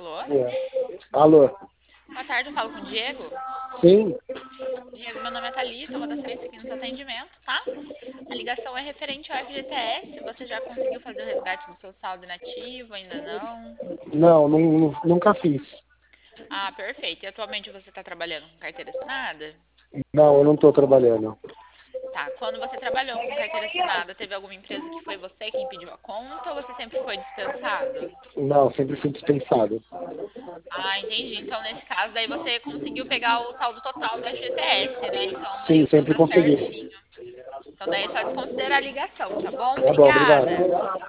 Alô? Alô? Boa tarde, eu falo com o Diego. Sim? Diego, meu nome é Thalita, eu vou dar sequência aqui no seu atendimento, tá? A ligação é referente ao FGTS. Você já conseguiu fazer o resgate do seu saldo inativo? Ainda não? Não, nunca fiz. Ah, perfeito. E atualmente você está trabalhando com carteira assinada? Não, eu não estou trabalhando. Tá. Quando você trabalhou com carteira assinada, teve alguma empresa que foi você quem pediu a conta ou você sempre foi dispensado? Não, sempre fui dispensado. Ah, entendi. Então, nesse caso, daí você conseguiu pegar o saldo total do FGTS, né? Então, daí Sim, o seu sempre tá consegui. certinho. Então, daí é só desconsiderar a ligação, tá bom? Tá bom, obrigado. Obrigada.